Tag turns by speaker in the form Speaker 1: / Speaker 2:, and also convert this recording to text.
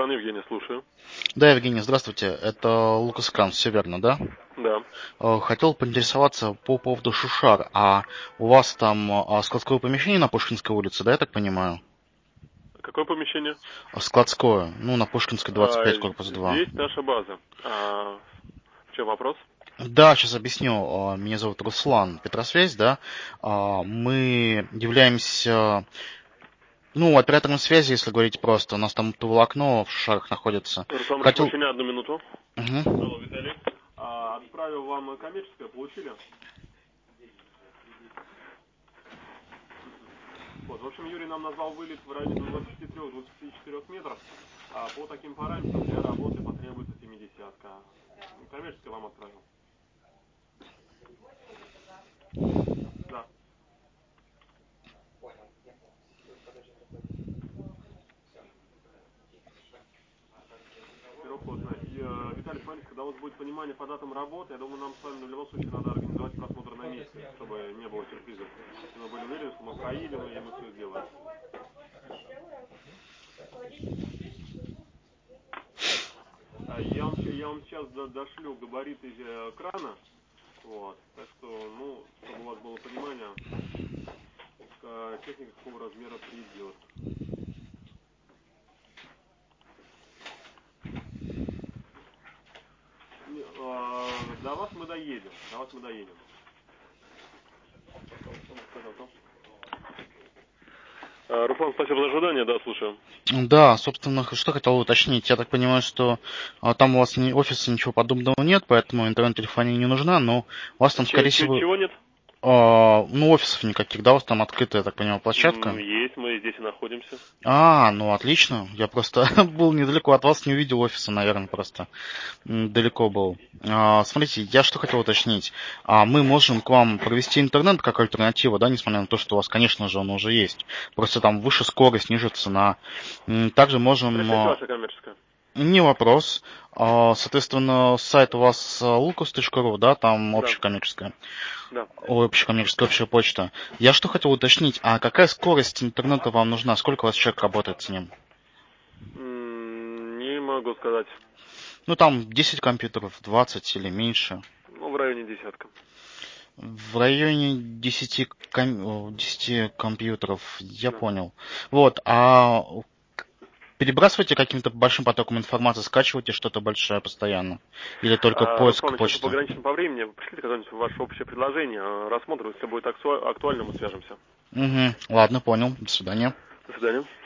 Speaker 1: Руслан, Евгений, слушаю.
Speaker 2: Да, Евгений, здравствуйте. Это Лукас Кранц, все верно, да?
Speaker 1: Да.
Speaker 2: Хотел поинтересоваться по поводу Шушар. А у вас там складское помещение на Пушкинской улице, да, я так понимаю?
Speaker 1: Какое помещение?
Speaker 2: Складское, ну, на Пушкинской 25, корпус 2.
Speaker 1: Здесь наша база. В чем вопрос?
Speaker 2: Да, сейчас объясню. Меня зовут Руслан, Петросвязь, да. Мы являемся, ну, оператором связи, если говорить просто. У нас там волокно в Шушарах находится.
Speaker 1: Руслан, прошу
Speaker 2: Хотел...
Speaker 1: прощения, одну минуту.
Speaker 2: Мгм.
Speaker 1: Алло, Виталий. Отправил вам коммерческое, получили? Вот, в общем, Юрий нам назвал вылет в районе 23-24 метров. По таким параметрам для работы потребуется 70-ка. Коммерческое вам отправил. Да. Первоходная. Виталий, смотрите, когда у вас будет понимание по датам работы, я думаю, нам с вами в любом случае надо организовать просмотр на месте, чтобы не было сюрпризов. И мы были уверены, что мы проедем, и мы все сделаем. Я вам сейчас дошлю габариты крана, вот, так что, ну, чтобы у вас было понимание, техника какого размера придет. До вас мы доедем, Руслан, спасибо за ожидание, да, слушаю.
Speaker 2: Да, собственно, что хотел уточнить. Я так понимаю, что там у вас офиса ничего подобного нет, поэтому интернет-телефония не нужна, но у вас там, скорее всего,
Speaker 1: Чего нет?
Speaker 2: ну, офисов никаких, да, у вас там открытая, я так понимаю, площадка?
Speaker 1: Есть, мы здесь и находимся.
Speaker 2: Ну отлично. Я просто был недалеко от вас, не увидел офиса, наверное, просто далеко был. Смотрите, я что хотел уточнить. Мы можем к вам провести интернет как альтернатива, да, несмотря на то, что у вас, конечно же, он уже есть. Просто там выше скорость, ниже цена. Также можем...
Speaker 1: Пришлите ваше коммерческое.
Speaker 2: Не вопрос. Соответственно, сайт у вас lucas.ru, да, там
Speaker 1: Да,
Speaker 2: общекоммерческая.
Speaker 1: да.
Speaker 2: Общекоммерческая, общая почта. Я что хотел уточнить, а какая скорость интернета вам нужна? Сколько у вас человек работает с ним?
Speaker 1: Не могу сказать.
Speaker 2: Ну, там 10 компьютеров, 20 или меньше.
Speaker 1: Ну, в районе десятка.
Speaker 2: В районе 10 компьютеров, я
Speaker 1: Да.
Speaker 2: понял. Вот, перебрасываете каким-то большим потоком информации, скачиваете что-то большое постоянно? Или только поиск
Speaker 1: Руслан, сейчас
Speaker 2: почты?
Speaker 1: пограничим по времени. Пришлите какое-нибудь ваше общее предложение. Рассмотрим, если будет актуально, мы свяжемся.
Speaker 2: Угу, ладно, понял. До свидания.
Speaker 1: До свидания.